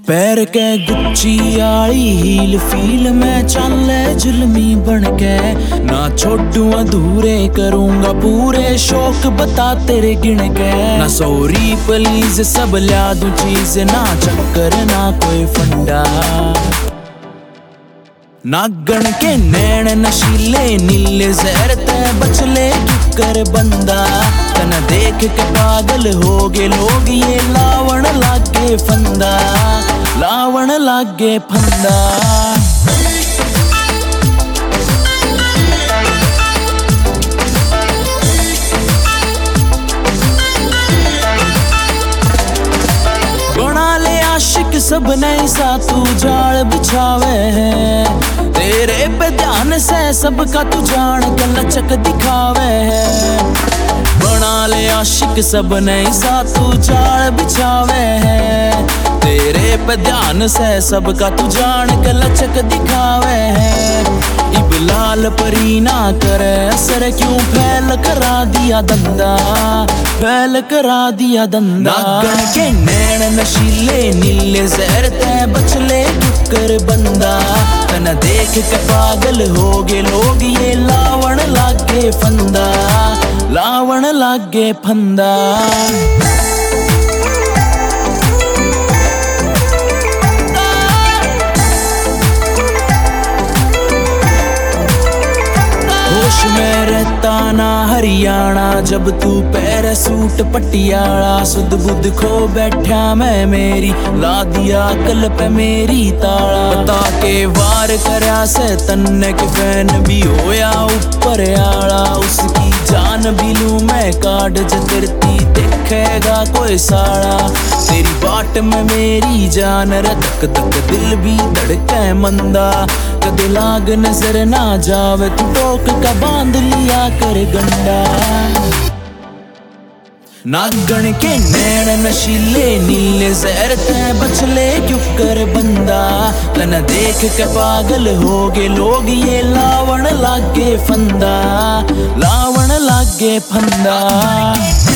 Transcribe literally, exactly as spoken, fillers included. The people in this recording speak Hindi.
पैर के गुच्ची आली हील फील में चले जुल्मी बन के ना छोड़ू अधूरे करूंगा पूरे शौक बता तेरे गिन के ना सॉरी प्लीज सब ला दूं चीज ना चक्कर ना कोई फंडा नागण के नैन नशीले नीले जहर ते बचले कर बंदा तना देख के पागल हो गए लोग ये लावण लागे फंदा लावण लागे फंदा बना ले आशिक सब नहीं सा तू जाल बिछावे है तेरे पे ध्यान से सबका तू जान के लचक दिखावे है बना ले आशिक सब नहीं सा तू जाल बिछावे है तेरे पे ध्यान से सबका तू जान के लचक दिखावे है इब लाल परी ना करे असर क्यों फैल करा दिया दंदा फैल करा दिया दंदा नागण के नैन नशीले नीले जहर ते बचले कर बंदा तना देख के पागल हो गए लोग ये लावण लागे फंदा लावण लागे फंदा होश में रहता ना हरियाणा जब तू पैर सूट पटियाला सुध बुध खो बैठा मैं मेरी ला दिया कल पे मेरी ताला बता के वार करया से तन्ने के फैन भी होया ऊपर आला उसकी जान भी लूं मैं काट जतरती देखेगा कोई साड़ा तेरी बाट में मेरी जान रधक धक दिल भी धड़के मंदा कदे लाग नजर ना जावे तू टोक का बांध लिया कर गंडा नागण के नैन नशीले नीले जहर ते बचले क्यों कर बंदा तना देख के पागल हो गए लोग ये लावण लागे फंदा लावण लागे फंदा।